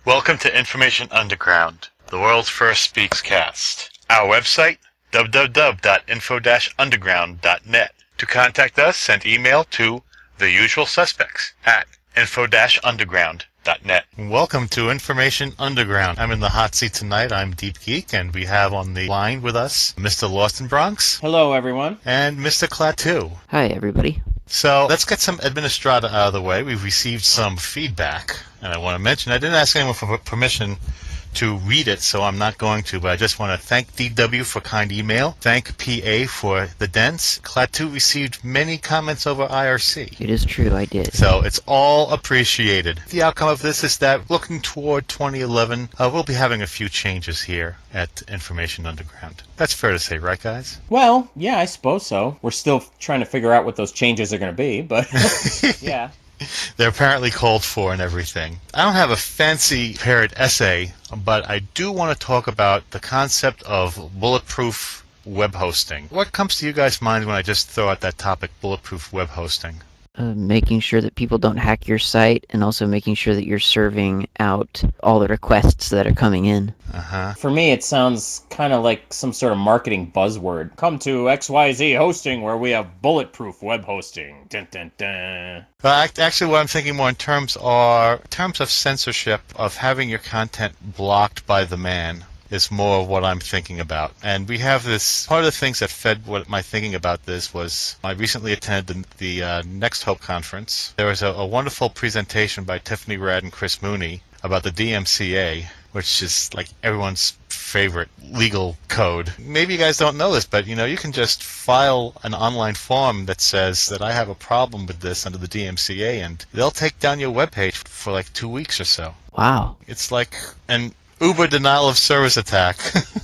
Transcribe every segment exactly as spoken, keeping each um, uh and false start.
Welcome to Information Underground, the world's first Speaks cast. Our website, w w w dot info dash underground dot net. To contact us, send email to the usual suspects at info dash underground dot net. Welcome to Information Underground. I'm in the hot seat tonight. I'm Deep Geek, and we have on the line with us Mister Lost in Bronx. Hello, everyone. And Mister Klaatu. Hi, everybody. So let's get some administrata out of the way. We've received some feedback, and I want to mention I didn't ask anyone for permission to read it, so I'm not going to, but I just want to thank D W for kind email, thank P A for the dents. Klaatu received many comments over I R C. It is true, I did. So it's all appreciated. The outcome of this is that looking toward twenty eleven, uh, we'll be having a few changes here at Information Underground. That's fair to say, right, guys? Well, yeah, I suppose so. We're still trying to figure out what those changes are going to be, but yeah. They're apparently called for and everything. I don't have a fancy prepared essay, but I do want to talk about the concept of bulletproof web hosting. What comes to you guys' mind when I just throw out that topic, bulletproof web hosting? Uh, making sure that people don't hack your site, and also making sure that you're serving out all the requests that are coming in. Uh-huh. For me, it sounds kind of like some sort of marketing buzzword. Come to X Y Z Hosting, where we have bulletproof web hosting. Dun, dun, dun. Well, actually, what I'm thinking more in terms are in terms of censorship, of having your content blocked by the man, is more of what I'm thinking about. And we have this, part of the things that fed what my thinking about this was, I recently attended the, the uh, Next Hope conference. There was a, a wonderful presentation by Tiffany Rad and Chris Mooney about the D M C A, which is like everyone's favorite legal code. Maybe you guys don't know this, but you know, you can just file an online form that says that I have a problem with this under the D M C A, and they'll take down your webpage for like two weeks or so. Wow. It's like an Uber denial of service attack.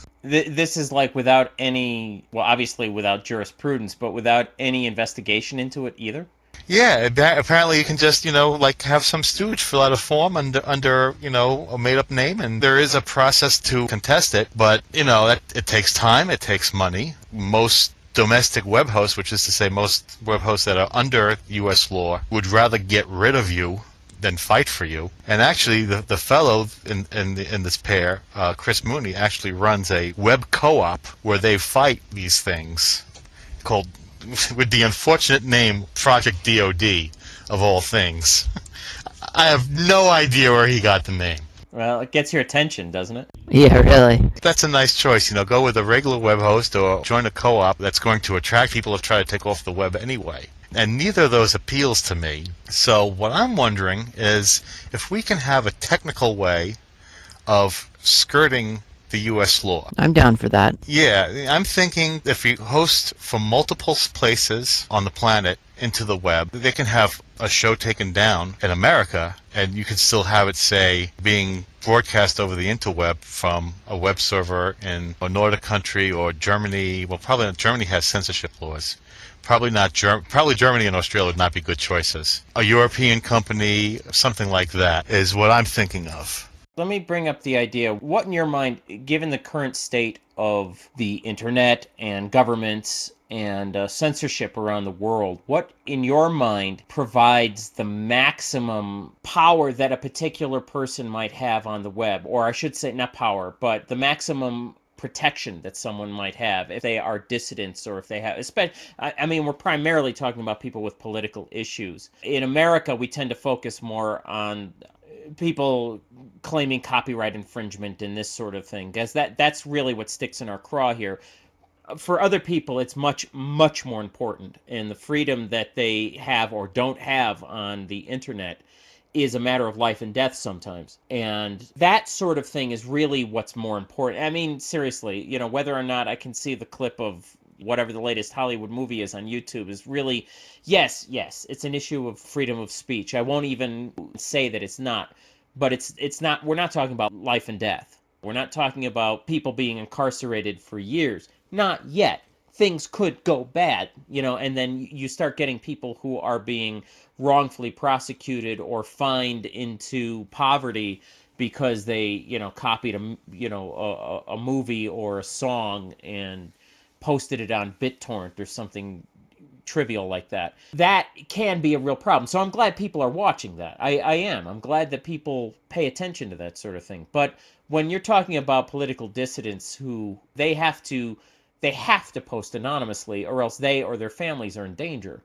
This is like without any, well, obviously without jurisprudence, but without any investigation into it either. Yeah, apparently you can just, you know, like have some stooge fill out a form under, under, you know, a made-up name, and there is a process to contest it, but, you know, that, it takes time, it takes money. Most domestic web hosts, which is to say most web hosts that are under U S law, would rather get rid of you than fight for you. And actually, the the fellow in in, the, in this pair, uh, Chris Mooney, actually runs a web co-op where they fight these things, called, with the unfortunate name, Project D O D, of all things. I have no idea where he got the name. Well, it gets your attention, doesn't it? Yeah, really. That's a nice choice. You know, go with a regular web host or join a co-op that's going to attract people to try to take off the web anyway. And neither of those appeals to me. So what I'm wondering is if we can have a technical way of skirting the U S law. I'm down for that. Yeah, I'm thinking if we host from multiple places on the planet into the web, they can have a show taken down in America, and you can still have it, say, being broadcast over the interweb from a web server in a Nordic country or Germany. Well, probably not. Germany has censorship laws. Probably not. Germ- probably Germany and Australia would not be good choices. A European company, something like that, is what I'm thinking of. Let me bring up the idea. What in your mind, given the current state of the internet and governments and uh, censorship around the world, what in your mind provides the maximum power that a particular person might have on the web? Or I should say, not power, but the maximum protection that someone might have if they are dissidents, or if they have, especially, I mean, we're primarily talking about people with political issues. In America, we tend to focus more on people claiming copyright infringement and this sort of thing, because that that's really what sticks in our craw here. For other people, it's much, much more important, and the freedom that they have or don't have on the internet is a matter of life and death sometimes. And that sort of thing is really what's more important. I mean, seriously, you know, whether or not I can see the clip of whatever the latest Hollywood movie is on YouTube is really, yes, yes, it's an issue of freedom of speech. I won't even say that it's not, but it's it's not, we're not talking about life and death. We're not talking about people being incarcerated for years. Not yet. Things could go bad, you know, and then you start getting people who are being wrongfully prosecuted or fined into poverty because they, you know, copied a, you know, a, a movie or a song and posted it on BitTorrent or something trivial like that. That can be a real problem. So I'm glad people are watching that. I, I am. I'm glad that people pay attention to that sort of thing. But when you're talking about political dissidents who they have to they have to post anonymously or else they or their families are in danger,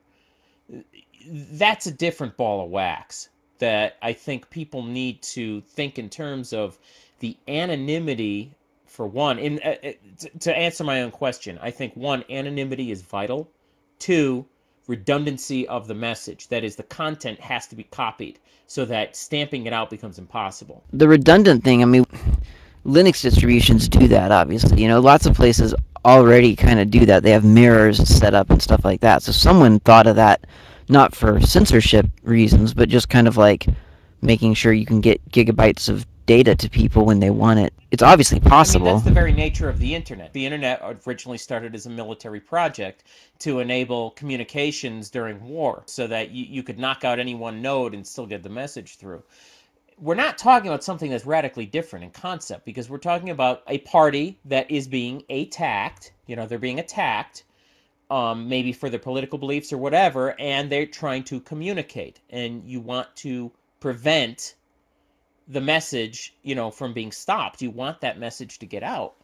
that's a different ball of wax that I think people need to think in terms of the anonymity, for one. In, uh, to answer my own question, I think, one, anonymity is vital. Two, redundancy of the message. That is, the content has to be copied so that stamping it out becomes impossible. The redundant thing, I mean, Linux distributions do that, obviously. You know, lots of places already kind of do that. They have mirrors set up and stuff like that. So someone thought of that not for censorship reasons, but just kind of like making sure you can get gigabytes of data to people when they want it. It's obviously possible. I mean, that's the very nature of the internet. The internet originally started as a military project to enable communications during war so that you, you could knock out any one node and still get the message through. We're not talking about something that's radically different in concept, because we're talking about a party that is being attacked. You know, they're being attacked, um, maybe for their political beliefs or whatever, and they're trying to communicate. And you want to prevent the message, you know, from being stopped. You want that message to get out.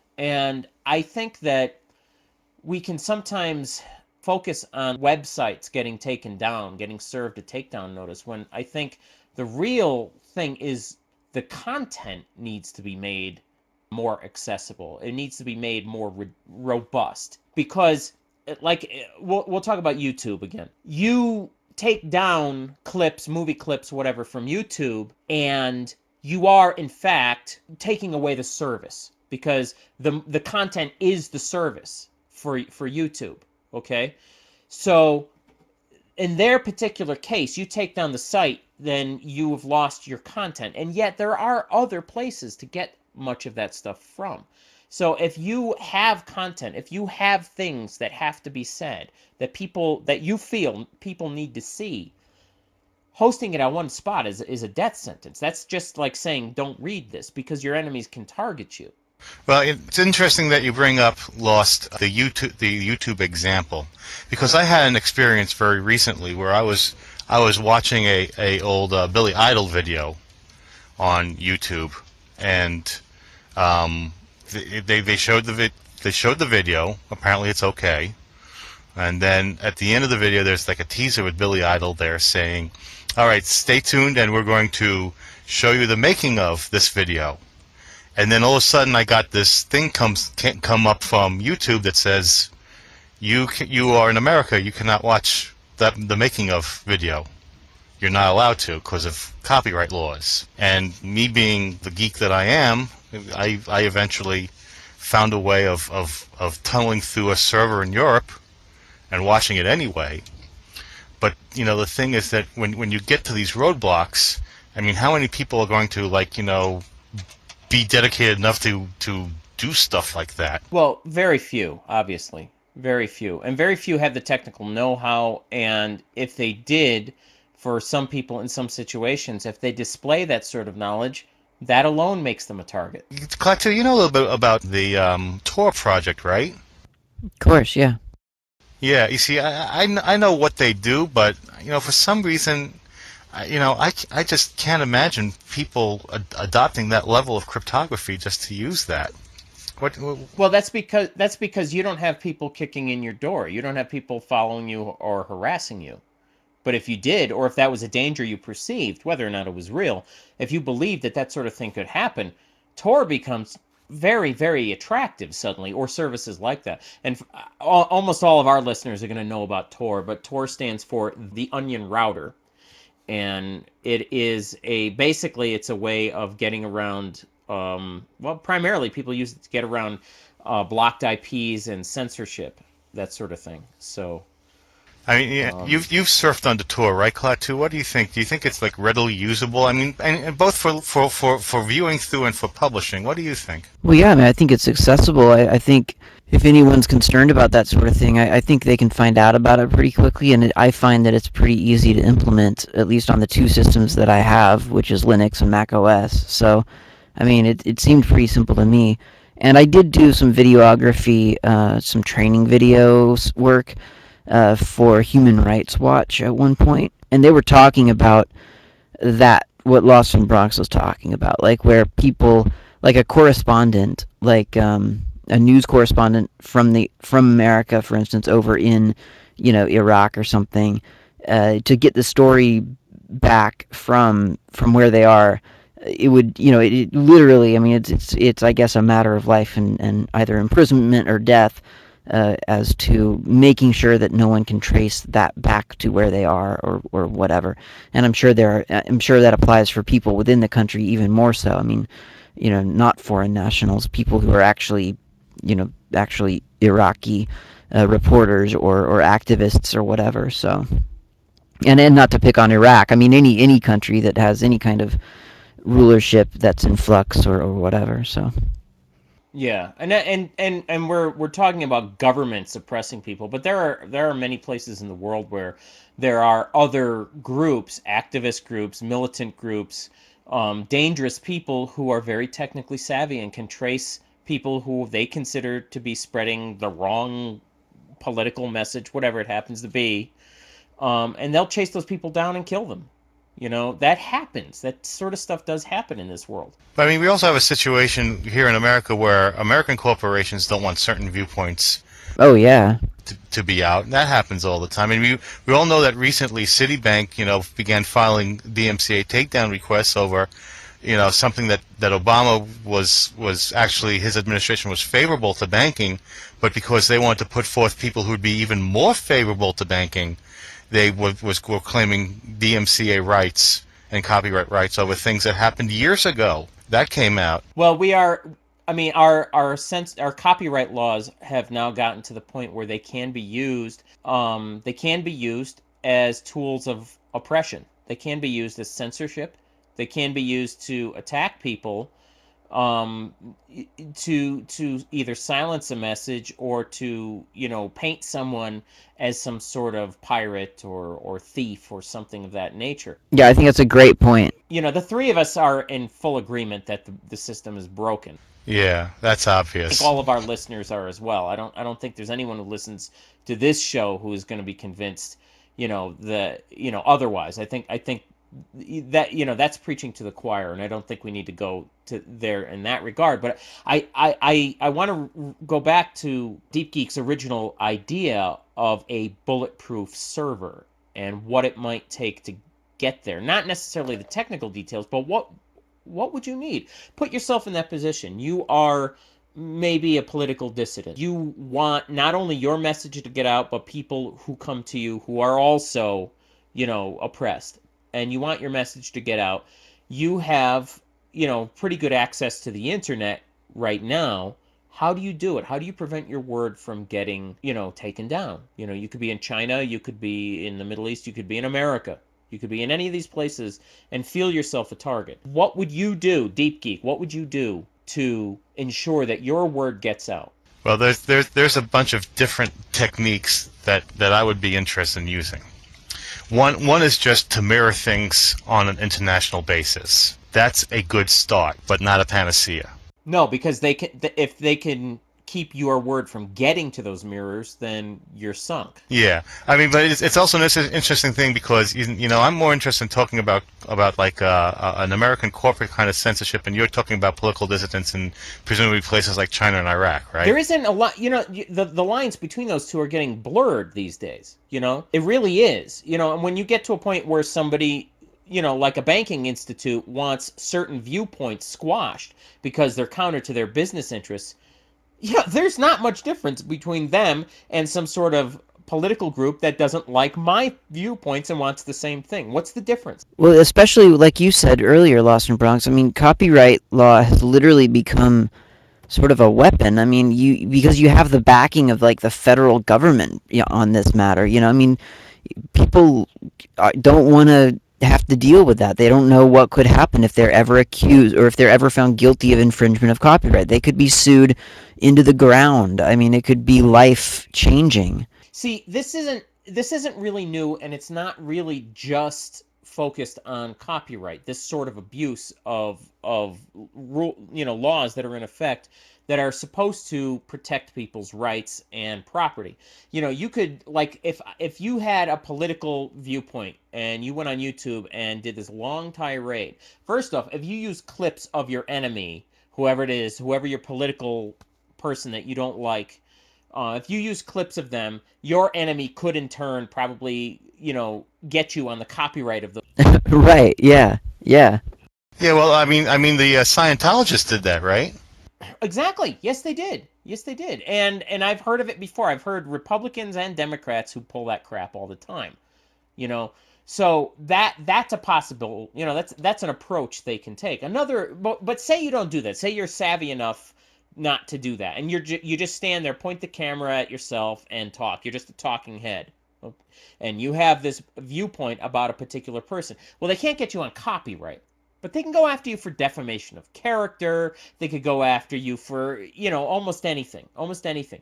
And I think that we can sometimes focus on websites getting taken down, getting served a takedown notice, when I think the real thing is the content needs to be made more accessible. It needs to be made more re- robust. Because, like, we'll, we'll talk about YouTube again. You take down clips, movie clips, whatever, from YouTube, and you are, in fact, taking away the service. Because the the content is the service for for YouTube, okay? So, in their particular case, you take down the site, then you have lost your content. And yet there are other places to get much of that stuff from. So if you have content, if you have things that have to be said, that people, that you feel people need to see, hosting it at one spot is, is a death sentence. That's just like saying, don't read this, because your enemies can target you. Well, it's interesting that you bring up Lost, the YouTube, the YouTube example, because I had an experience very recently where I was I was watching a a old uh, Billy Idol video on YouTube, and um, they they showed the vid they showed the video. Apparently, it's okay. And then at the end of the video, there's like a teaser with Billy Idol there saying, "All right, stay tuned, and we're going to show you the making of this video." And then all of a sudden, I got this thing comes can't come up from YouTube that says, "You can, you are in America. You cannot watch that the making of video. You're not allowed to because of copyright laws." And me being the geek that I am, I I eventually found a way of of of tunneling through a server in Europe and watching it anyway. But you know, the thing is that when when you get to these roadblocks, I mean, how many people are going to, like, you know, be dedicated enough to to do stuff like that? Well, very few, obviously. Very few. And very few have the technical know-how, and if they did, for some people in some situations, if they display that sort of knowledge, that alone makes them a target. Klaatu, you know a little bit about the um, Tor project, right? Of course, yeah. Yeah, you see, I, I, I know what they do, but, you know, for some reason, I- you know, I, I just can't imagine people ad- adopting that level of cryptography just to use that. What, what? Well, that's because that's because you don't have people kicking in your door. You don't have people following you or harassing you. But if you did, or if that was a danger you perceived, whether or not it was real, if you believed that that sort of thing could happen, Tor becomes very, very attractive suddenly, or services like that. And f- al- almost all of our listeners are going to know about Tor, but Tor stands for the Onion Router. And it is a, basically it's a way of getting around, um, well, primarily people use it to get around uh, blocked I Ps and censorship, that sort of thing. So, I mean, yeah, Um, you've you've surfed on the Tor, right, Klaatu? What do you think? Do you think it's like readily usable? I mean, and, and both for, for for for viewing through and for publishing. What do you think? Well, yeah, I mean, I think it's accessible. I, I think if anyone's concerned about that sort of thing, I, I think they can find out about it pretty quickly, and it, I find that it's pretty easy to implement, at least on the two systems that I have, which is Linux and Mac O S. So, I mean, it, it seemed pretty simple to me. And I did do some videography, uh, some training videos work uh, for Human Rights Watch at one point, and they were talking about that, what Lost in Bronx was talking about, like where people, like a correspondent, like um, a news correspondent from the from America, for instance, over in, you know, Iraq or something, uh, to get the story back from from where they are, it would, you know, it, it literally, I mean, it's it's it's I guess a matter of life and and either imprisonment or death, uh, as to making sure that no one can trace that back to where they are, or, or whatever. And I'm sure there are, I'm sure that applies for people within the country even more so. I mean, you know, not foreign nationals, people who are actually, you know, actually Iraqi uh, reporters or, or activists or whatever. So, and and not to pick on Iraq. I mean, any any country that has any kind of rulership that's in flux or, or whatever. So. Yeah, and and and and we're we're talking about government suppressing people, but there are there are many places in the world where there are other groups, activist groups, militant groups, um, dangerous people who are very technically savvy and can trace people who they consider to be spreading the wrong political message, whatever it happens to be, um, and they'll chase those people down and kill them. You know, that happens. That sort of stuff does happen in this world. But I mean, we also have a situation here in America where American corporations don't want certain viewpoints Oh yeah. to, to be out, and that happens all the time. I mean, we we all know that recently Citibank, you know, began filing D M C A takedown requests over, you know, something that that Obama was was actually, his administration was favorable to banking, but because they wanted to put forth people who would be even more favorable to banking, they were, was were claiming D M C A rights and copyright rights over things that happened years ago. That came out. Well, we are. I mean, our our sense, our copyright laws have now gotten to the point where they can be used. Um, they can be used as tools of oppression. They can be used as censorship. They can be used to attack people, um, to to either silence a message or to, you know, paint someone as some sort of pirate or or thief or something of that nature. Yeah, I think that's a great point. You know, the three of us are in full agreement that the, the system is broken. Yeah, that's I obvious. think all of our listeners are as well. I don't I don't think there's anyone who listens to this show who is going to be convinced, you know, the you know otherwise. I think I think that, you know, that's preaching to the choir, and I don't think we need to go to there in that regard. But I I I, I want to go back to DeepGeek's original idea of a bulletproof server and what it might take to get there. Not necessarily the technical details, but what what would you need? Put yourself in that position. You are maybe a political dissident. You want not only your message to get out, but people who come to you who are also, you know, oppressed. And you want your message to get out. You have, you know, pretty good access to the internet right now. How do you do it? How do you prevent your word from getting, you know, taken down? You know, you could be in China, you could be in the Middle East, you could be in America. You could be in any of these places and feel yourself a target. What would you do, DeepGeek? What would you do to ensure that your word gets out? Well, there's there's there's a bunch of different techniques that that I would be interested in using. One one is just to mirror things on an international basis. That's a good start, but not a panacea. No, because they can. If they can keep your word from getting to those mirrors, then you're sunk. Yeah, I mean, but it's, it's also an interesting thing because you, you know I'm more interested in talking about about like uh, an American corporate kind of censorship, and you're talking about political dissidents in presumably places like China and Iraq, right? There isn't a lot, you know. The the lines between those two are getting blurred these days. You know, it really is. You know, and when you get to a point where somebody, you know, like a banking institute wants certain viewpoints squashed because they're counter to their business interests. Yeah, there's not much difference between them and some sort of political group that doesn't like my viewpoints and wants the same thing. What's the difference? Well, especially like you said earlier, Lost in Bronx. I mean, copyright law has literally become sort of a weapon. I mean, you because you have the backing of like the federal government, you know, on this matter. You know, I mean, people uh, don't want to have to deal with that. They don't know what could happen if they're ever accused or if they're ever found guilty of infringement of copyright. They could be sued into the ground. I mean, it could be life changing. See, this isn't this isn't really new, and it's not really just focused on copyright, this sort of abuse of of rule, you know, laws that are in effect that are supposed to protect people's rights and property. You know, you could, like, if if you had a political viewpoint and you went on YouTube and did this long tirade. First off, if you use clips of your enemy, whoever it is, whoever your political person that you don't like, uh, if you use clips of them, your enemy could in turn probably, you know, get you on the copyright of the. Right, yeah, yeah. Yeah, well, I mean, I mean, the uh, Scientologists did that, right? Exactly. Yes, they did. Yes, they did. And and I've heard of it before. I've heard Republicans and Democrats who pull that crap all the time. You know, so that that's a possible. You know, that's that's an approach they can take. Another, but but say you don't do that. Say you're savvy enough not to do that, and you're ju- you just stand there, point the camera at yourself, and talk. You're just a talking head, and you have this viewpoint about a particular person. Well, they can't get you on copyright. But they can go after you for defamation of character. They could go after you for, you know, almost anything. Almost anything.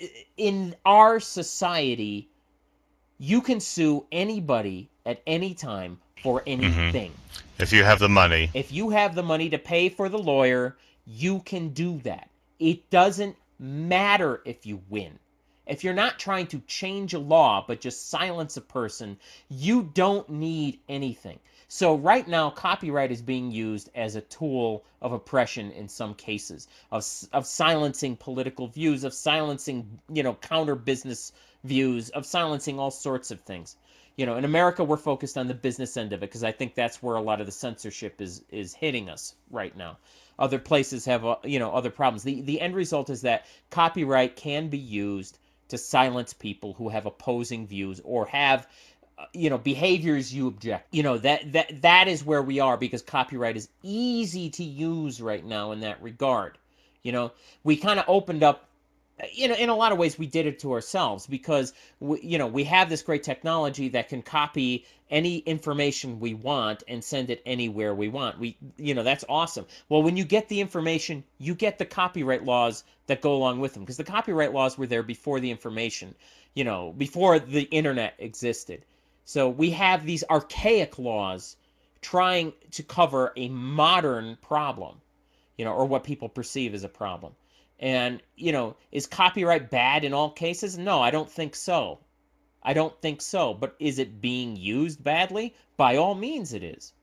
In our society, you can sue anybody at any time for anything. Mm-hmm. If you have the money. If you have the money to pay for the lawyer, you can do that. It doesn't matter if you win. If you're not trying to change a law, but just silence a person, you don't need anything. So right now, copyright is being used as a tool of oppression in some cases, of of silencing political views, of silencing, you know, counter business views, of silencing all sorts of things. You know, in America, we're focused on the business end of it because I think that's where a lot of the censorship is is hitting us right now. Other places have, uh, you know, other problems. The the end result is that copyright can be used to silence people who have opposing views or have, you know, behaviors you object. You know, that that that is where we are because copyright is easy to use right now in that regard. You know, we kind of opened up, you know, in a lot of ways we did it to ourselves because we, you know, we have this great technology that can copy any information we want and send it anywhere we want. We, you know, that's awesome. Well, when you get the information, you get the copyright laws that go along with them because the copyright laws were there before the information, you know, before the internet existed. So we have these archaic laws trying to cover a modern problem, you know, or what people perceive as a problem. And, you know, is copyright bad in all cases? No, I don't think so. I don't think so. But is it being used badly? By all means it is.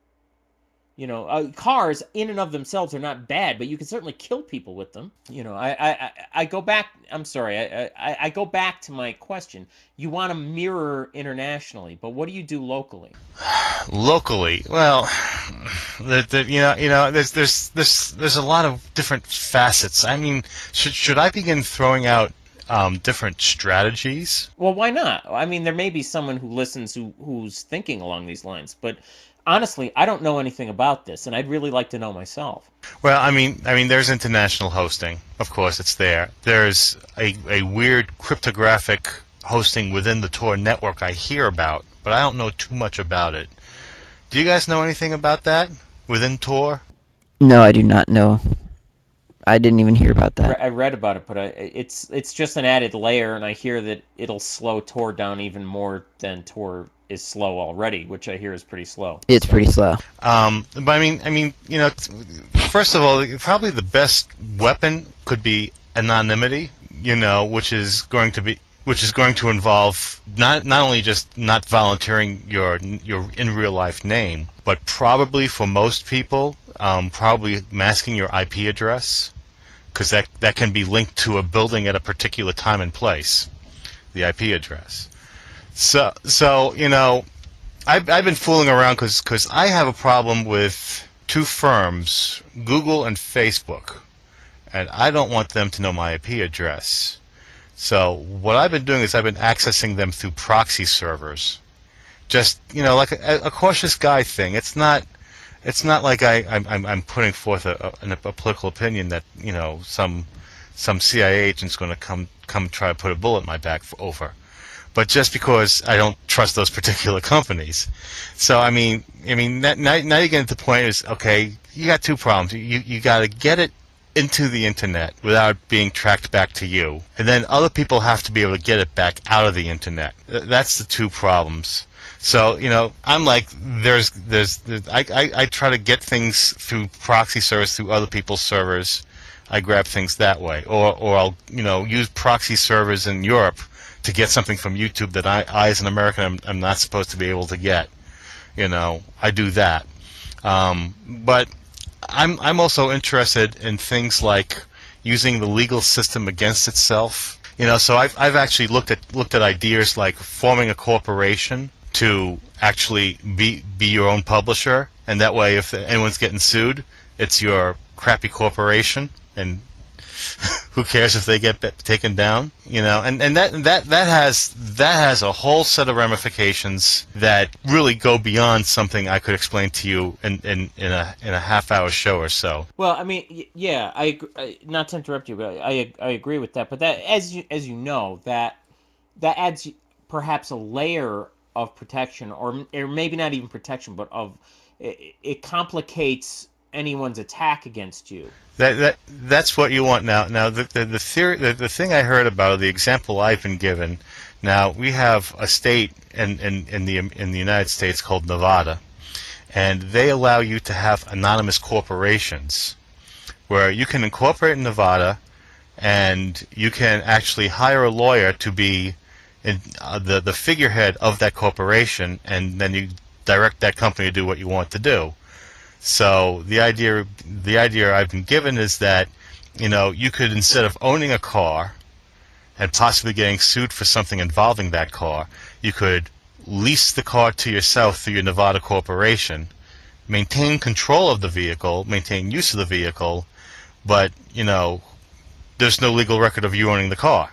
You know, uh, cars in and of themselves are not bad, but you can certainly kill people with them. You know, I I, I go back, I'm sorry, I, I, I go back to my question. You want to mirror internationally, but what do you do locally? Locally, well, the, the, you know, you know, there's there's there's there's a lot of different facets. I mean, should should I begin throwing out um, different strategies? Well, why not? I mean, there may be someone who listens who who's thinking along these lines, but honestly, I don't know anything about this, and I'd really like to know myself. Well, I mean, I mean, there's international hosting. Of course, it's there. There's a a weird cryptographic hosting within the Tor network I hear about, but I don't know too much about it. Do you guys know anything about that within Tor? No, I do not know. I didn't even hear about that. I read about it, but I, it's it's just an added layer, and I hear that it'll slow Tor down even more than Tor is slow already, which I hear is pretty slow. It's pretty slow. Um, but I mean, I mean, you know, first of all, probably the best weapon could be anonymity. You know, which is going to be. Which is going to involve not not only just not volunteering your your in real life name, but probably for most people, um, probably masking your I P address, because that that can be linked to a building at a particular time and place, the I P address. So so you know, I've I've been fooling around because because I have a problem with two firms, Google and Facebook, and I don't want them to know my I P address. So what I've been doing is I've been accessing them through proxy servers, just you know, like a, a cautious guy thing. It's not, it's not like I I'm I'm putting forth a, a, a political opinion that you know some some C I A agent's going to come come try to put a bullet in my back for, over, but just because I don't trust those particular companies. So I mean, I mean now now you get to the point is okay. You got two problems. You you got to get it into the internet without being tracked back to you, and then other people have to be able to get it back out of the internet. That's the two problems. So, you know, I'm like, there's, there's, there's I, I, I try to get things through proxy service through other people's servers. I grab things that way, or, or I'll, you know, use proxy servers in Europe to get something from YouTube that I, I as an American, I'm, I'm not supposed to be able to get. You know, I do that. Um, but I'm, I'm also interested in things like using the legal system against itself. You know, so I've, I've actually looked at, looked at ideas like forming a corporation to actually be be your own publisher, and that way if anyone's getting sued, it's your crappy corporation, and who cares if they get taken down, you know? And and that that that has that has a whole set of ramifications that really go beyond something I could explain to you in in, in a in a half hour show or so. Well, I mean, y- yeah, I, ag- I not to interrupt you, but I I agree with that. But that, as you as you know, that that adds perhaps a layer of protection, or or maybe not even protection, but of it, it complicates anyone's attack against you. That that that's what you want now. Now the the, the theory, the, the thing I heard about, the example I've been given. Now we have a state in in in the in the United States called Nevada, and they allow you to have anonymous corporations, where you can incorporate in Nevada, and you can actually hire a lawyer to be in, uh, the the figurehead of that corporation, and then you direct that company to do what you want to do. So the idea the idea I've been given is that, you know, you could, instead of owning a car and possibly getting sued for something involving that car, you could lease the car to yourself through your Nevada corporation, maintain control of the vehicle, maintain use of the vehicle, but, you know, there's no legal record of you owning the car.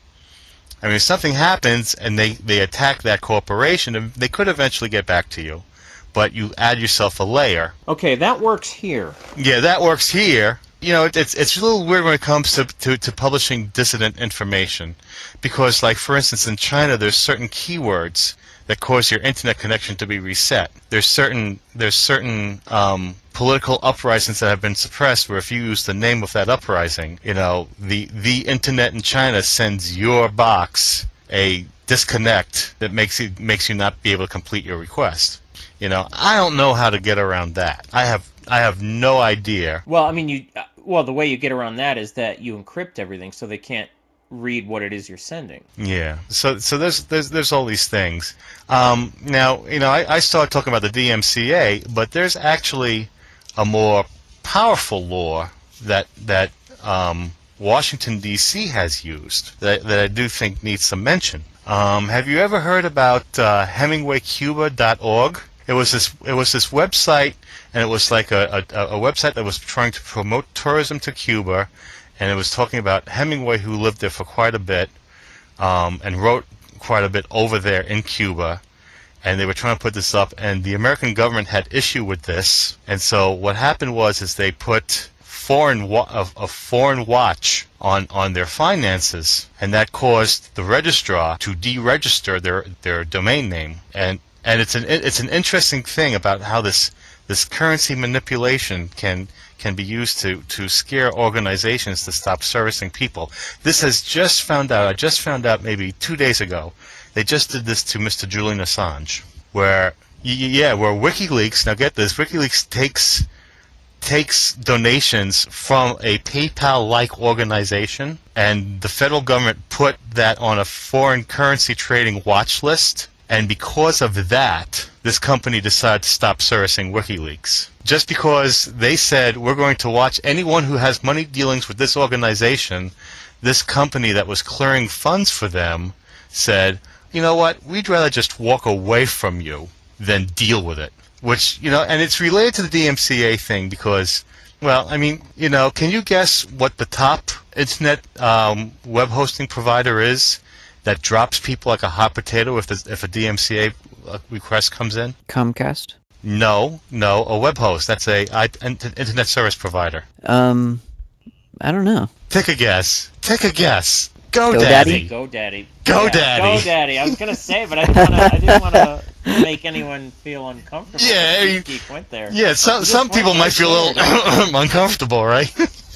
I mean, if something happens and they, they attack that corporation, they could eventually get back to you, but you add yourself a layer. Okay, that works here. Yeah, that works here. You know, it, it's it's a little weird when it comes to, to, to publishing dissident information, because, like, for instance, in China, there's certain keywords that cause your internet connection to be reset. There's certain there's certain um, political uprisings that have been suppressed, where if you use the name of that uprising, you know, the the internet in China sends your box a disconnect that makes you makes you not be able to complete your request. You know, I don't know how to get around that. I have I have no idea. Well, I mean, you uh, well, the way you get around that is that you encrypt everything so they can't read what it is you're sending. Yeah. So so there's there's there's all these things. Um, now, you know, I, I started talking about the D M C A, but there's actually a more powerful law that that um, Washington D C has used that that I do think needs some mention. Um, have you ever heard about uh, Hemingway Cuba dot org? It was this it was this website, and it was like a, a, a website that was trying to promote tourism to Cuba, and it was talking about Hemingway, who lived there for quite a bit, um, and wrote quite a bit over there in Cuba, and they were trying to put this up, and the American government had issue with this, and so what happened was is they put foreign wa- a, a foreign watch on, on their finances, and that caused the registrar to deregister their, their domain name. And and it's an it's an interesting thing about how this this currency manipulation can can be used to to scare organizations to stop servicing people. This has just found out. I just found out maybe two days ago. They just did this to Mister Julian Assange, where y- yeah, where WikiLeaks. Now get this: WikiLeaks takes takes donations from a PayPal-like organization, and the federal government put that on a foreign currency trading watch list. And because of that, this company decided to stop servicing WikiLeaks. Just because they said, we're going to watch anyone who has money dealings with this organization, this company that was clearing funds for them said, you know what, we'd rather just walk away from you than deal with it. Which, you know, and it's related to the D M C A thing because, well, I mean, you know, can you guess what the top internet um, web hosting provider is that drops people like a hot potato if the, if a D M C A request comes in? Comcast? No, no, a web host. That's a I, internet service provider. Um, I don't know. Take a guess. Take a guess. Go, GoDaddy? Daddy. GoDaddy. GoDaddy. GoDaddy. I was gonna say, but I didn't want to. I didn't want to make anyone feel uncomfortable. Yeah, Geek you- Geek went there. Yeah, some Just some went people right might feel a there. little uncomfortable, right?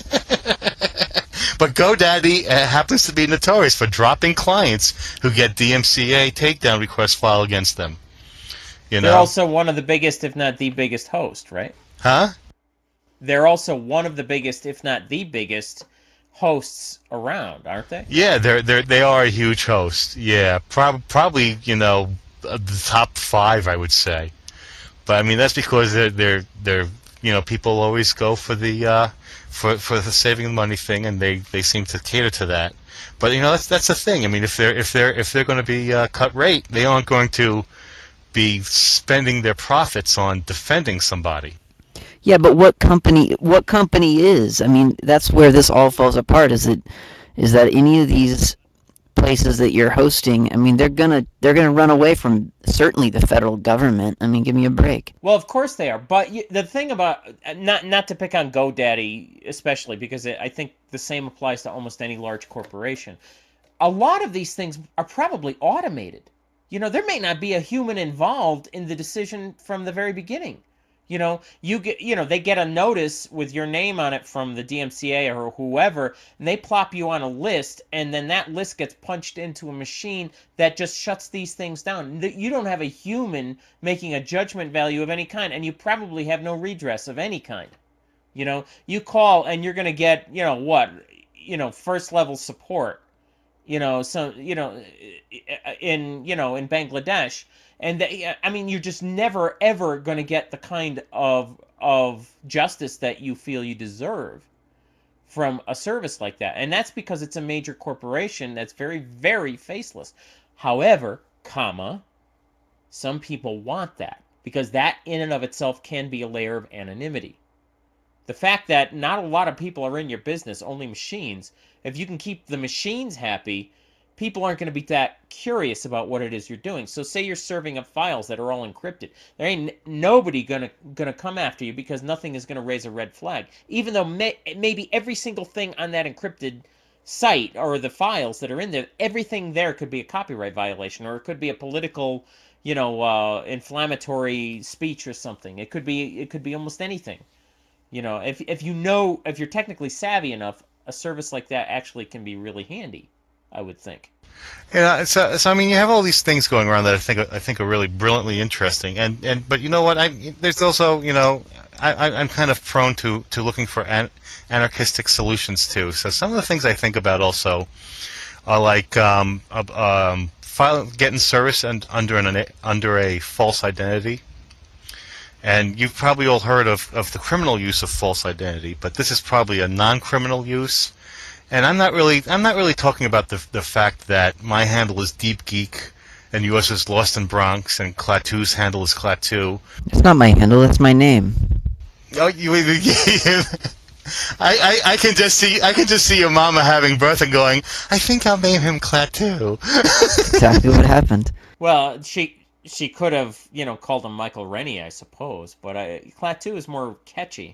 But GoDaddy uh, happens to be notorious for dropping clients who get D M C A takedown requests filed against them. You They're know, also one of the biggest, if not the biggest host, right? huh? They're also one of the biggest, if not the biggest, hosts around, aren't they? Yeah, they're they are they are a huge host. Yeah, prob- probably you know uh, the top five, I would say. But I mean that's because they're they're they're you know people always go for the uh, for for the saving money thing, and they, they seem to cater to that. But you know that's that's the thing. I mean if they're if they're if they're going to be uh, cut rate, they aren't going to be spending their profits on defending somebody. Yeah, but what company? What company is? I mean, that's where this all falls apart. Is it? Is that any of these places that you're hosting? I mean, they're gonna they're gonna run away from certainly the federal government. I mean, give me a break. Well, of course they are. But you, the thing about not not to pick on GoDaddy especially because it, I think the same applies to almost any large corporation. A lot of these things are probably automated. You know, there may not be a human involved in the decision from the very beginning. You know, you get, you know, they get a notice with your name on it from the D M C A or whoever, and they plop you on a list, and then that list gets punched into a machine that just shuts these things down. You don't have a human making a judgment value of any kind, and you probably have no redress of any kind. You know, you call and you're going to get, you know, what, you know, first level support you know, so you know, in you know, in Bangladesh, and they, I mean, you're just never ever going to get the kind of of justice that you feel you deserve from a service like that, and that's because it's a major corporation that's very, very faceless. However, comma, some people want that because that in and of itself can be a layer of anonymity. The fact that not a lot of people are in your business, only machines, if you can keep the machines happy, people aren't going to be that curious about what it is you're doing. So say you're serving up files that are all encrypted. There ain't nobody going to going to come after you because nothing is going to raise a red flag. Even though may, maybe every single thing on that encrypted site or the files that are in there, everything there could be a copyright violation or it could be a political, you know, uh, inflammatory speech or something. It could be it could be almost anything. You know, if if you know, if you're technically savvy enough, a service like that actually can be really handy, I would think. Yeah, so, so I mean, you have all these things going around that I think I think are really brilliantly interesting, and, and but you know what? I there's also you know I, I I'm kind of prone to, to looking for an, anarchistic solutions too. So some of the things I think about also are like um, uh, um file, getting service and under an under a false identity. And you've probably all heard of, of the criminal use of false identity, but this is probably a non-criminal use. And I'm not really I'm not really talking about the the fact that my handle is Deep Geek and yours is Lost in Bronx and Klaatu's handle is Klaatu. It's not my handle. That's my name. Oh, you, I, I I can just see I can just see your mama having birth and going, I think I'll name him Klaatu. Exactly what happened. Well, she she could have, you know, called him Michael Rennie, I suppose, but I, Klaatu is more catchy.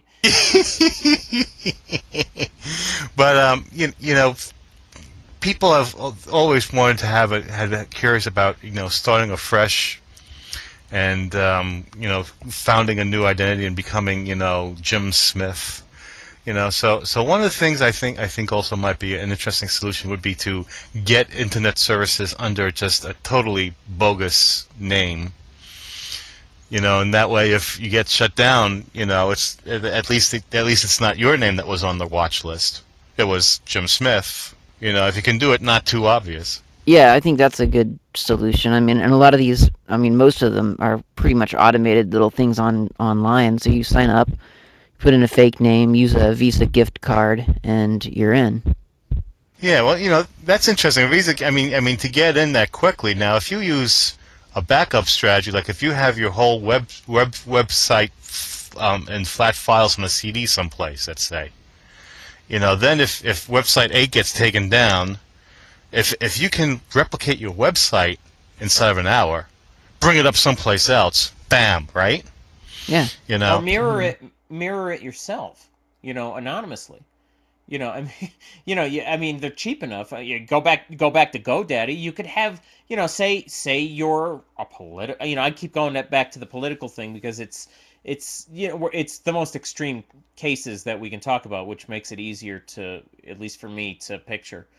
But um, you, you know, people have always wanted to have a had curious about you know starting afresh, and um, you know founding a new identity and becoming you know Jim Smith. You know, so so one of the things I think I think also might be an interesting solution would be to get internet services under just a totally bogus name. You know, and that way, if you get shut down, you know, it's at least at least it's not your name that was on the watch list. It was Jim Smith. You know, if you can do it, not too obvious. Yeah, I think that's a good solution. I mean, and a lot of these, I mean, most of them are pretty much automated little things on online. So you sign up, put in a fake name, use a Visa gift card, and you're in. Yeah, well, you know, that's interesting. Visa, I mean, I mean, to get in that quickly. Now, if you use a backup strategy, like if you have your whole web web website um, in flat files on a C D someplace, let's say, you know, then if if website eight gets taken down, if if you can replicate your website inside of an hour, bring it up someplace else, bam, right? Yeah. You know, or mirror it, mirror it yourself. You know, anonymously. You know, I mean, you know, you, I mean, they're cheap enough. Uh, You go back, go back to GoDaddy. You could have, you know, say, say you're a political. You know, I keep going that back to the political thing because it's, it's, you know, it's the most extreme cases that we can talk about, which makes it easier to, at least for me, to picture.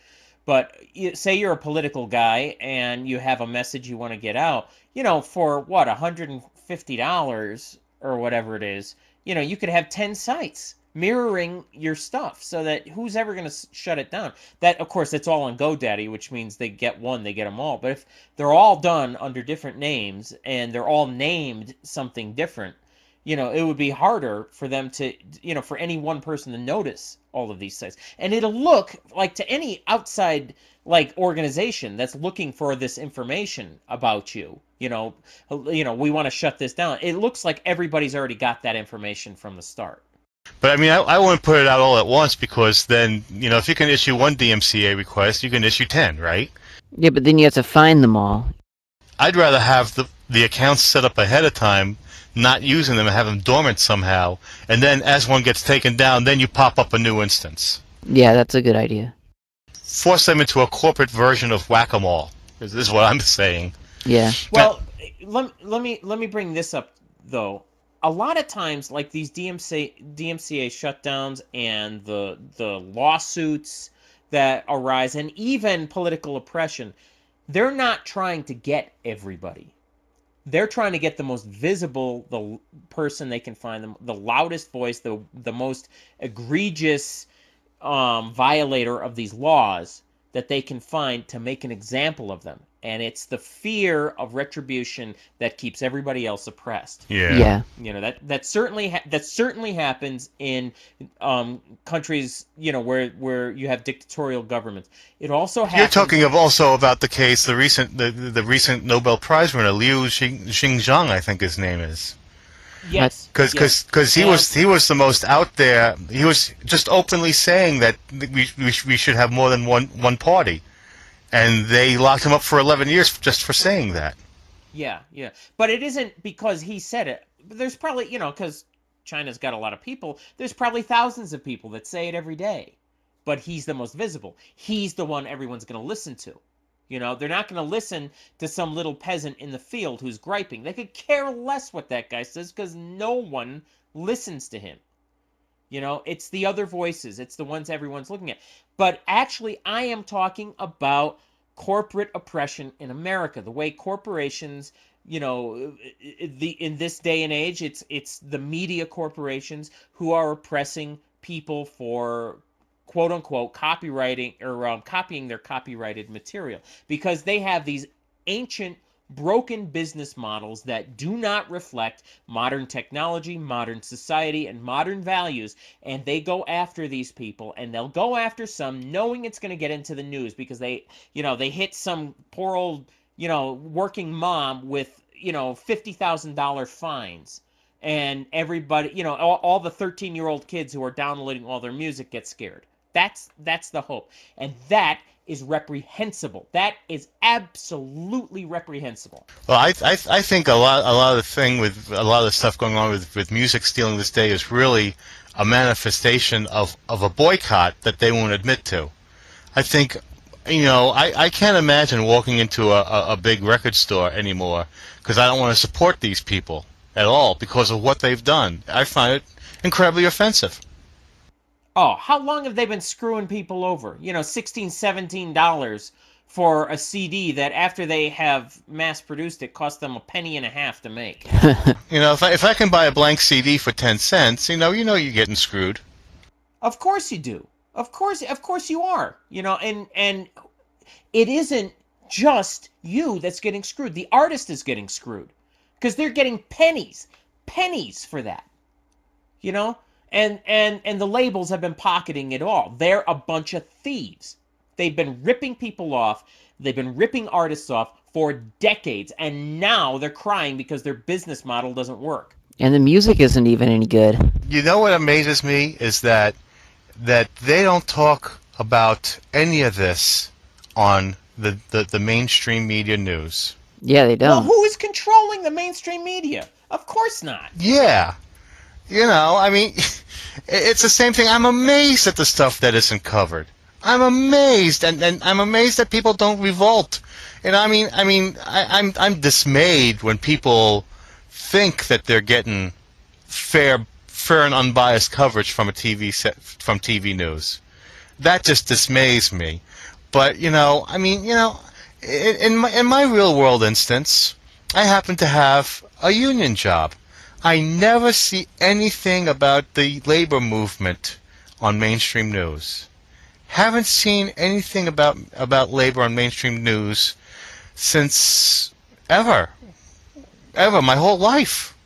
But you, say you're a political guy and you have a message you want to get out, you know, for what, one hundred fifty dollars or whatever it is, you know, you could have ten sites mirroring your stuff so that who's ever going to shut it down? That, of course, it's all on GoDaddy, which means they get one, they get them all. But if they're all done under different names and they're all named something different, you know, it would be harder for them to, you know, for any one person to notice all of these sites. And it'll look like to any outside, like, organization that's looking for this information about you, you know, you know, we want to shut this down. It looks like everybody's already got that information from the start. But I mean, I, I wouldn't put it out all at once, because then, you know, if you can issue one D M C A request, you can issue ten, right? Yeah, but then you have to find them all. I'd rather have the, the accounts set up ahead of time, not using them, and have them dormant somehow, and then as one gets taken down, then you pop up a new instance. Yeah, that's a good idea. Force them into a corporate version of whack-a-mole, is, is what I'm saying. Yeah. Well, let, let me let me bring this up, though. A lot of times, like these D M C A, D M C A shutdowns and the the lawsuits that arise, and even political oppression, they're not trying to get everybody. They're trying to get the most visible, the person they can find, the, the loudest voice, the the most egregious um, violator of these laws that they can find to make an example of them. And it's the fear of retribution that keeps everybody else oppressed. Yeah. Yeah. You know, that that certainly ha- that certainly happens in um, countries, you know, where where you have dictatorial governments. It also happens. You're talking of also about the case, the recent the, the recent Nobel Prize winner, Liu Xing, Xingzhang, I think his name is. Yes. Because yes. because he And- was he was the most out there. He was just openly saying that we we, sh- we should have more than one one party, and they locked him up for eleven years just for saying that. Yeah, yeah. But it isn't because he said it. There's probably, you know, because China's got a lot of people, there's probably thousands of people that say it every day. But he's the most visible. He's the one everyone's going to listen to. You know, they're not going to listen to some little peasant in the field who's griping. They could care less what that guy says because no one listens to him. You know, it's the other voices. It's the ones everyone's looking at. But actually, I am talking about corporate oppression in America. The way corporations, you know, the in this day and age, it's it's the media corporations who are oppressing people for quote unquote copywriting or um, copying their copyrighted material because they have these ancient broken business models that do not reflect modern technology, modern society, and modern values, and they go after these people, and they'll go after some knowing it's going to get into the news because they, you know, they hit some poor old, you know, working mom with, you know, fifty thousand dollars fines, and everybody, you know, all, all the thirteen-year-old kids who are downloading all their music get scared. That's that's the hope, and that is reprehensible. That is absolutely reprehensible. Well, I, I I think a lot a lot of the thing with a lot of the stuff going on with, with music stealing this day is really a manifestation of, of a boycott that they won't admit to. I think, you know, I, I can't imagine walking into a, a, a big record store anymore because I don't want to support these people at all because of what they've done. I find it incredibly offensive. Oh, how long have they been screwing people over? You know, sixteen dollars, seventeen dollars for a C D that after they have mass-produced it cost them a penny and a half to make. You know, if I, if I can buy a blank C D for ten cents, you know, you know you're getting screwed. Of course you do. Of course, of course you are. You know, and and it isn't just you that's getting screwed. The artist is getting screwed because they're getting pennies, pennies for that. You know? And and and the labels have been pocketing it all. They're a bunch of thieves. They've been ripping people off. They've been ripping artists off for decades, and now they're crying because their business model doesn't work. And the music isn't even any good. You know what amazes me is that that they don't talk about any of this on the, the, the mainstream media news. Yeah, they Well, don't. who is controlling the mainstream media? Of course not. Yeah. You know, I mean, it's the same thing. I'm amazed at the stuff that isn't covered. I'm amazed, and, and I'm amazed that people don't revolt. And I mean, I mean, I, I'm I'm dismayed when people think that they're getting fair, fair and unbiased coverage from a T V set, from T V news. That just dismays me. But you know, I mean, you know, in, in my in my real world instance, I happen to have a union job. I never see anything about the labor movement on mainstream news. Haven't seen anything about about labor on mainstream news since ever, ever, my whole life.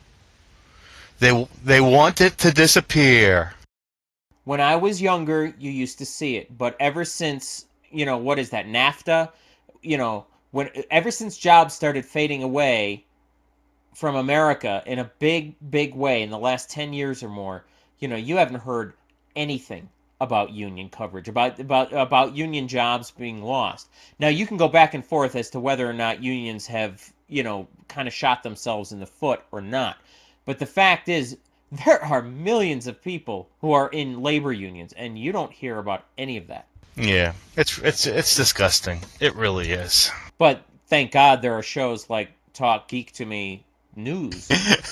They they want it to disappear. When I was younger, you used to see it, but ever since, you know, what is that, NAFTA? You know, when ever since jobs started fading away from America in a big, big way in the last ten years or more, you know, you haven't heard anything about union coverage, about about about union jobs being lost. Now, you can go back and forth as to whether or not unions have, you know, kind of shot themselves in the foot or not. But the fact is, there are millions of people who are in labor unions, and you don't hear about any of that. Yeah, it's it's it's disgusting. It really is. But thank God there are shows like Talk Geek to Me News.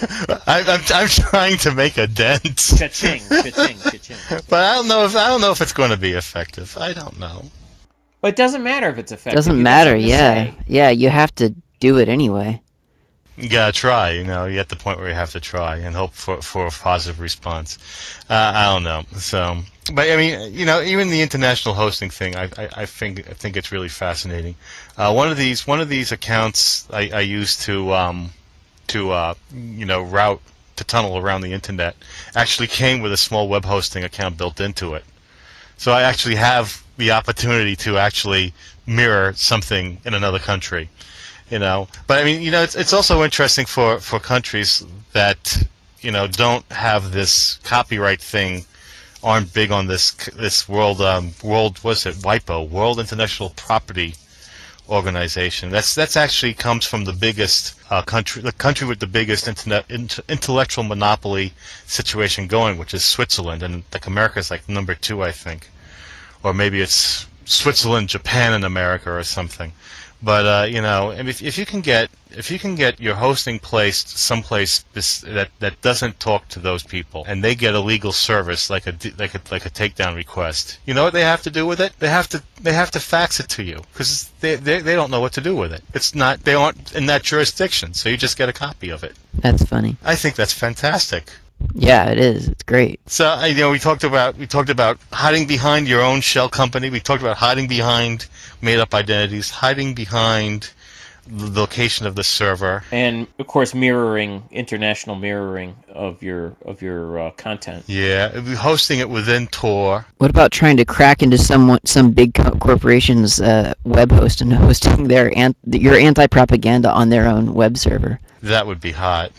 I, I'm I'm trying to make a dent. Cha-ching, cha-ching, cha-ching. But I don't know if I don't know if it's going to be effective. I don't know. But it doesn't matter if it's effective. Doesn't You got matter. something to Yeah, say. yeah. You have to do it anyway. You gotta try, you know. You're at the point where you have to try and hope for for a positive response. Uh, I don't know. So, but I mean, you know, even the international hosting thing, I I, I think I think it's really fascinating. Uh, one of these one of these accounts I, I use to um to uh you know route to tunnel around the internet actually came with a small web hosting account built into it. So I actually have the opportunity to actually mirror something in another country. You know, but I mean, you know, it's it's also interesting for, for countries that you know don't have this copyright thing, aren't big on this this world um world what's it WIPO, World Intellectual Property Organization. That's that's actually comes from the biggest uh, country, the country with the biggest internet int- intellectual monopoly situation going, which is Switzerland, and like America's like number two, I think, or maybe it's Switzerland, Japan, and America or something. But uh, you know, if if you can get if you can get your hosting placed someplace that that doesn't talk to those people, and they get a legal service like a like a like a takedown request, you know what they have to do with it? They have to they have to fax it to you because they, they they don't know what to do with it. It's not they aren't in that jurisdiction, so you just get a copy of it. That's funny. I think that's fantastic. Yeah, it is. It's great. So you know, we talked about we talked about hiding behind your own shell company. We talked about hiding behind made-up identities, hiding behind the location of the server, And of course, mirroring, international mirroring of your of your uh, content. yeah, hosting it within Tor. What about trying to crack into some some big co- corporation's uh, web host and hosting their ant- your anti-propaganda on their own web server? That would be hot.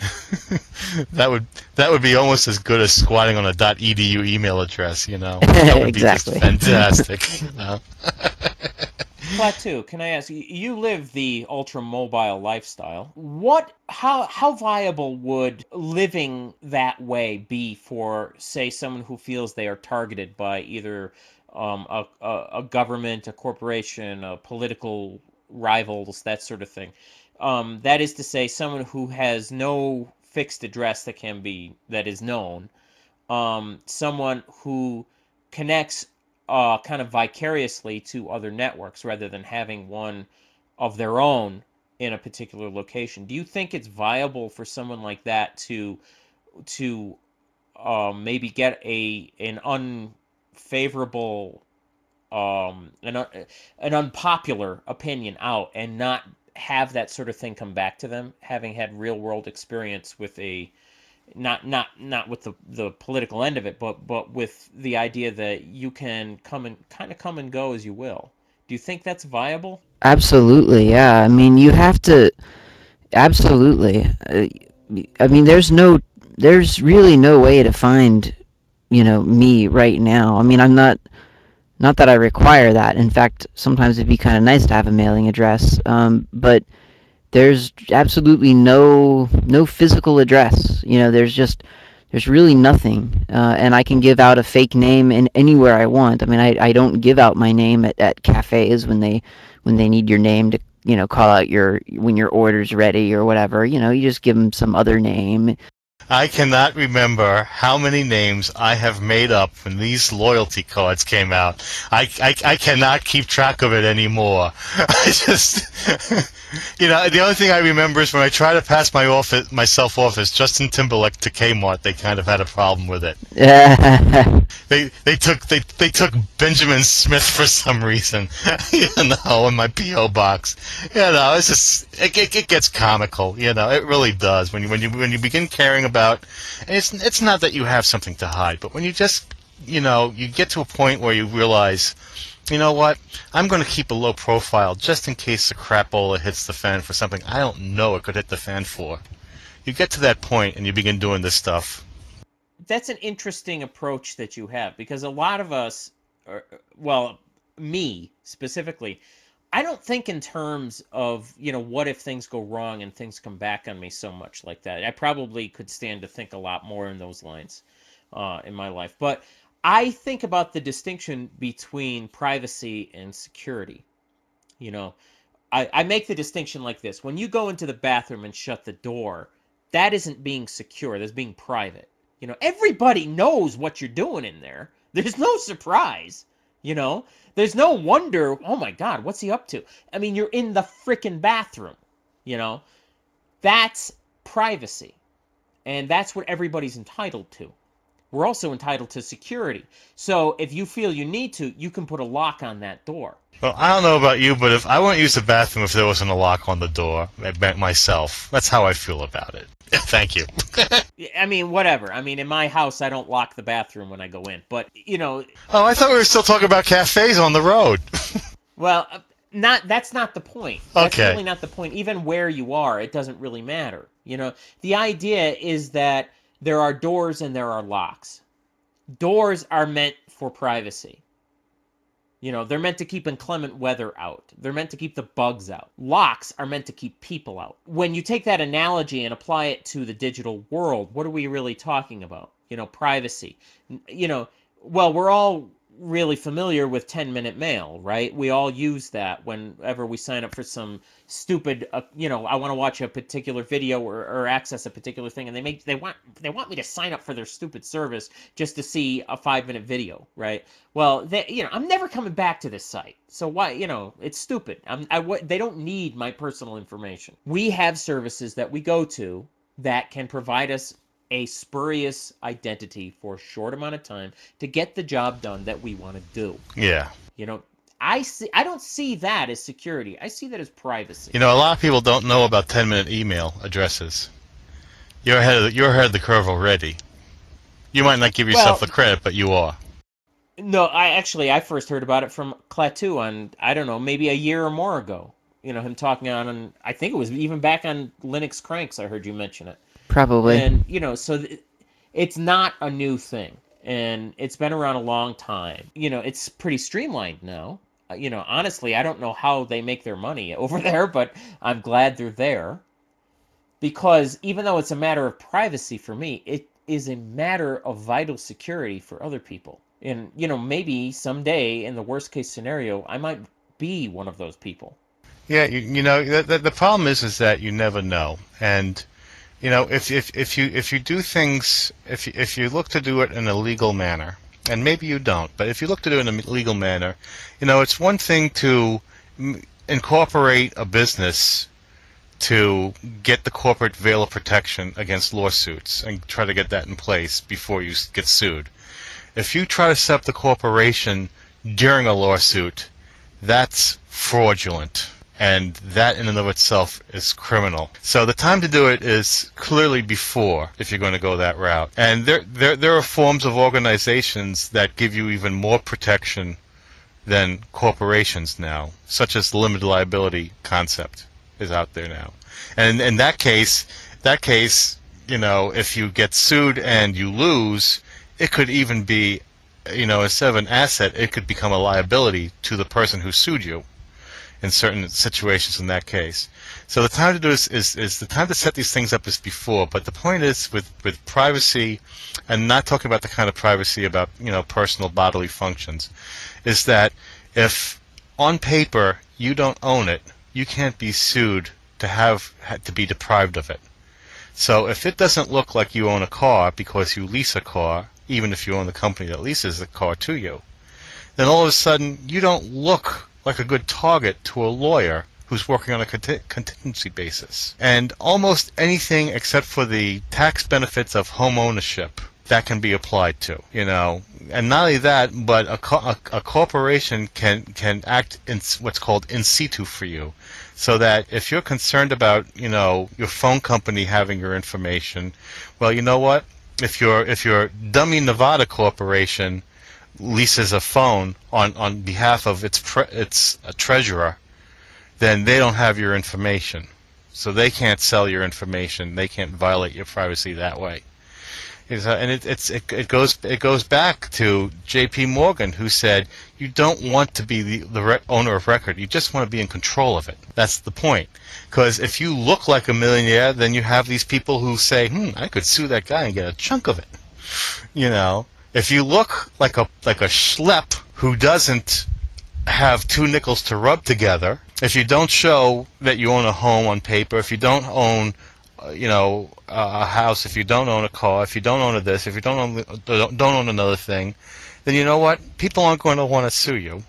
that would that would be almost as good as squatting on a .edu email address. You know, that would Exactly. be just fantastic. You know? Plateau, can I ask you? You live the ultra mobile lifestyle. What? How? How viable would living that way be for, say, someone who feels they are targeted by either um, a, a a government, a corporation, a political rivals, that sort of thing? Um, that is to say, someone who has no fixed address that can be that is known. Um, someone who connects uh, kind of vicariously to other networks rather than having one of their own in a particular location. Do you think it's viable for someone like that to to um, maybe get a an unfavorable um, an un- an unpopular opinion out and not have that sort of thing come back to them, having had real world experience with a not not not with the the political end of it, but but with the idea that you can come and kind of come and go as you will? Do you think that's viable? Absolutely, yeah. I mean, you have to. Absolutely. Uh, I mean, there's no. There's really no way to find, you know, me right now. I mean, I'm not. Not that I require that. In fact, sometimes it'd be kind of nice to have a mailing address. Um, but there's absolutely no no physical address. You know, there's just there's really nothing, uh, and I can give out a fake name in anywhere I want. I mean, I, I don't give out my name at, at cafes when they when they need your name to, you know, call out your when your order's ready or whatever. You know, you just give them some other name. I cannot remember how many names I have made up when these loyalty cards came out. I, I, I cannot keep track of it anymore. I just, you know, the only thing I remember is when I try to pass my office, myself off as Justin Timberlake to Kmart, they kind of had a problem with it. They they took they they took Benjamin Smith for some reason, you know, in my P O box. You know, it's just it, it, it gets comical. You know, it really does when you when you when you begin caring about. And it's it's not that you have something to hide, but when you just you know you get to a point where you realize, you know what, I'm going to keep a low profile just in case the crapola hits the fan for something I don't know it could hit the fan for. You get to that point and you begin doing this stuff. That's an interesting approach that you have, because a lot of us, or, well, me specifically, I don't think in terms of, you know, what if things go wrong and things come back on me so much like that. I probably could stand to think a lot more in those lines uh, in my life. But I think about the distinction between privacy and security. You know, I, I make the distinction like this. When you go into the bathroom and shut the door, that isn't being secure. That's being private. You know, everybody knows what you're doing in there. There's no surprise, you know? There's no wonder, oh my God, what's he up to? I mean, you're in the frickin' bathroom, you know? That's privacy. And that's what everybody's entitled to. We're also entitled to security. So if you feel you need to, you can put a lock on that door. Well, I don't know about you, but if I wouldn't use the bathroom if there wasn't a lock on the door, I bet myself. That's how I feel about it. Thank you. I mean, whatever. I mean, in my house, I don't lock the bathroom when I go in. But, you know... Oh, I thought we were still talking about cafes on the road. Well, not that's not the point. That's Okay. really not the point. Even where you are, it doesn't really matter. You know, the idea is that there are doors and there are locks. Doors are meant for privacy. You know, they're meant to keep inclement weather out. They're meant to keep the bugs out. Locks are meant to keep people out. When you take that analogy and apply it to the digital world, what are we really talking about? You know, privacy. You know, well, we're all really familiar with ten-minute mail, right? We all use that whenever we sign up for some stupid, uh, you know, I want to watch a particular video or, or access a particular thing, and they make they want they want me to sign up for their stupid service just to see a five-minute video, right? Well, they, you know, I'm never coming back to this site, so why, you know, it's stupid. I'm, I, they don't need my personal information. We have services that we go to that can provide us a spurious identity for a short amount of time to get the job done that we want to do. Yeah. You know, I see. I don't see that as security. I see that as privacy. You know, a lot of people don't know about ten-minute email addresses. You're ahead of the, you're ahead of the curve already. You might not give yourself Well, the credit, but you are. No, I actually I first heard about it from Klaatu on, I don't know, maybe a year or more ago. You know, him talking on, on I think it was even back on Linux Cranks. I heard you mention it. Probably. And, you know, so th- it's not a new thing. And it's been around a long time. You know, it's pretty streamlined now. Uh, you know, honestly, I don't know how they make their money over there, but I'm glad they're there. Because even though it's a matter of privacy for me, it is a matter of vital security for other people. And, you know, maybe someday, in the worst case scenario, I might be one of those people. Yeah, you, you know, the, the, the problem is is that you never know. And you know, if if if you if you do things, if you, if you look to do it in a legal manner, and maybe you don't, but if you look to do it in a legal manner, you know, it's one thing to m- incorporate a business to get the corporate veil of protection against lawsuits and try to get that in place before you s- get sued. If you try to set up the corporation during a lawsuit, that's fraudulent. And that in and of itself is criminal. So the time to do it is clearly before, if you're going to go that route. And there, there, there are forms of organizations that give you even more protection than corporations now, such as the limited liability concept is out there now. And in that case, that case, you know, if you get sued and you lose, it could even be, you know, instead of an asset, it could become a liability to the person who sued you in certain situations in that case. So the time to do is, is, is the time to set these things up is before, but the point is with, with privacy, and not talking about the kind of privacy about, you know, personal bodily functions, is that if on paper you don't own it, you can't be sued to have to be deprived of it. So if it doesn't look like you own a car because you lease a car, even if you own the company that leases the car to you, then all of a sudden you don't look like a good target to a lawyer who's working on a conti- contingency basis. And almost anything except for the tax benefits of home ownership that can be applied to, you know. And not only that, but a, co- a, a corporation can can act in what's called in situ for you, so that if you're concerned about, you know, your phone company having your information, well, you know what? If your if your dummy Nevada corporation leases a phone on, on behalf of its pre- its uh, treasurer, then they don't have your information, so they can't sell your information. They can't violate your privacy that way. It's, uh, and it, it's it, it goes it goes back to J P Morgan, who said you don't want to be the the re- owner of record. You just want to be in control of it. That's the point. Because if you look like a millionaire, then you have these people who say, "Hmm, I could sue that guy and get a chunk of it." You know, if you look like a like a schlep who doesn't have two nickels to rub together, if you don't show that you own a home on paper, if you don't own uh, you know, uh, a house, if you don't own a car, if you don't own a this, if you don't own don't, don't own another thing, then you know what? People aren't going to want to sue you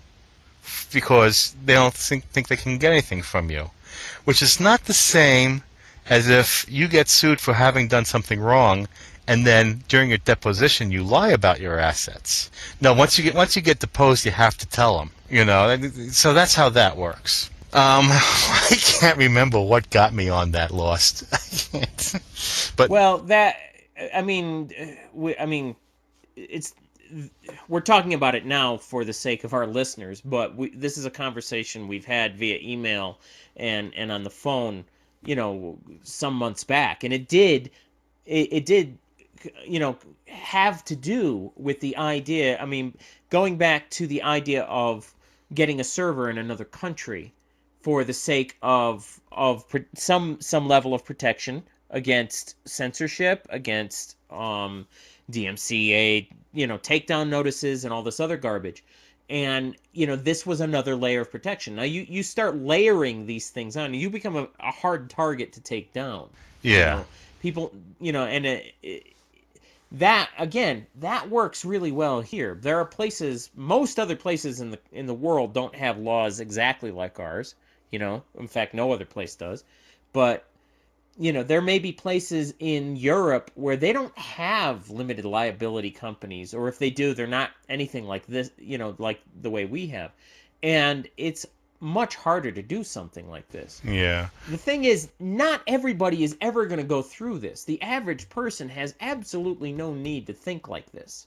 because they don't think think they can get anything from you, which is not the same as if you get sued for having done something wrong, and then during your deposition you lie about your assets. No, once you get once you get deposed, you have to tell them. You know, so that's how that works. Um, I can't remember what got me on that. Lost. I can't. But Well, that I mean, uh, we, I mean, it's we're talking about it now for the sake of our listeners, but we, this is a conversation we've had via email and and on the phone, you know, some months back, and it did it, it did you know have to do with the idea. I mean, going back to the idea of getting a server in another country for the sake of of pr- some some level of protection against censorship, against um, D M C A, you know, takedown notices and all this other garbage. And you know, this was another layer of protection. Now you you start layering these things on, and you become a, a hard target to take down. You yeah, know, people, you know, and it, it, that again, that works really well here. There are places, most other places in the in the world don't have laws exactly like ours. You know, in fact, no other place does. But you know, there may be places in Europe where they don't have limited liability companies, or if they do, they're not anything like this, you know, like the way we have. And it's much harder to do something like this. yeah, The thing is, not everybody is ever going to go through this. The average person has absolutely no need to think like this.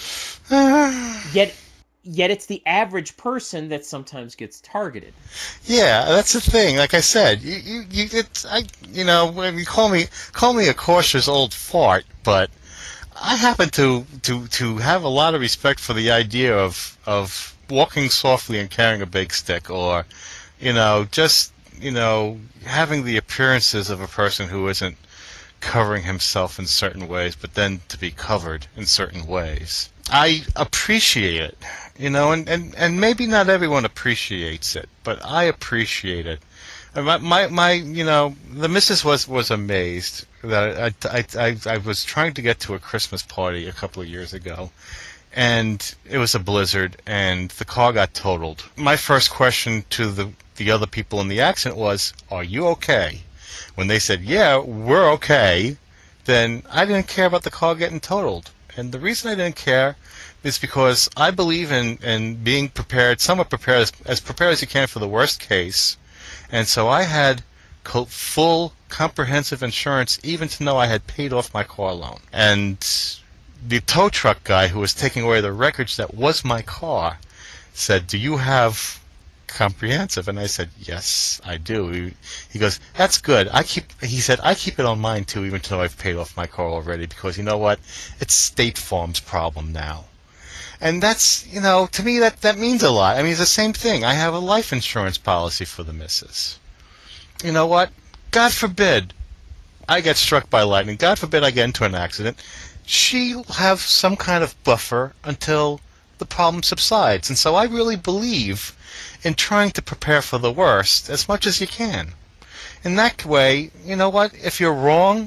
Yet, yet it's the average person that sometimes gets targeted. yeah. That's the thing. Like I said, you, you, you it's, I, you know, when you call me, call me a cautious old fart, but I happen to, to, to have a lot of respect for the idea of, of walking softly and carrying a big stick, or, you know, just, you know, having the appearances of a person who isn't covering himself in certain ways, but then to be covered in certain ways. I appreciate it, you know, and, and, and maybe not everyone appreciates it, but I appreciate it. And My, my, my you know, the missus was, was amazed that I, I, I, I was trying to get to a Christmas party a couple of years ago, and it was a blizzard, and the car got totaled. My first question to the, the other people in the accident was, "Are you okay?" When they said, "Yeah, we're okay," then I didn't care about the car getting totaled. And the reason I didn't care is because I believe in, in being prepared, somewhat prepared, as, as prepared as you can for the worst case. And so I had co- full comprehensive insurance, even to know I had paid off my car loan. And the tow truck guy who was taking away the wreckage that was my car said, "Do you have comprehensive?" And I said, "Yes, I do." He, he goes, "That's good. I keep," he said, "I keep it on mine too, even though I've paid off my car already, because you know what? It's State Farm's problem now." And that's, you know, to me that, that means a lot. I mean, it's the same thing. I have a life insurance policy for the missus. You know what? God forbid I get struck by lightning. God forbid I get into an accident. She'll have some kind of buffer until the problem subsides. And so I really believe in trying to prepare for the worst as much as you can. In that way, you know what? If you're wrong,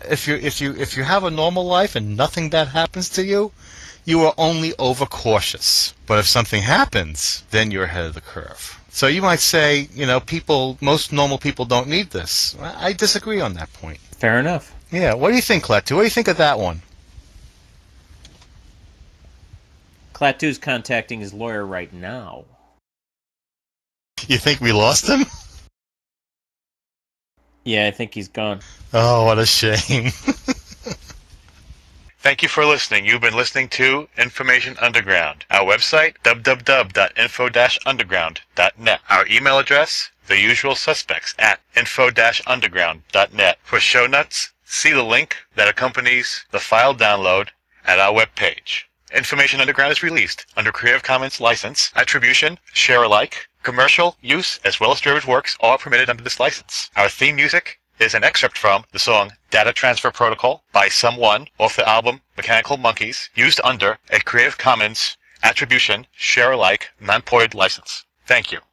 if you if you if you have a normal life and nothing bad happens to you, you are only overcautious. But if something happens, then you're ahead of the curve. So you might say, you know, people, most normal people don't need this. I disagree on that point. Fair enough. Yeah. What do you think, Klaatu? What do you think of that one? Klaatu's contacting his lawyer right now. You think we lost him? Yeah, I think he's gone. Oh, what a shame. Thank you for listening. You've been listening to Information Underground. Our website, w w w dot info dash underground dot net. Our email address, the usual suspects, at info dash underground dot net. For show notes, see the link that accompanies the file download at our webpage. Information Underground is released under Creative Commons license, attribution, share alike. Commercial use as well as derivative works are permitted under this license. Our theme music is an excerpt from the song Data Transfer Protocol by Someone off the album Mechanical Monkeys, used under a Creative Commons Attribution, Share Alike, Non-Ported license. Thank you.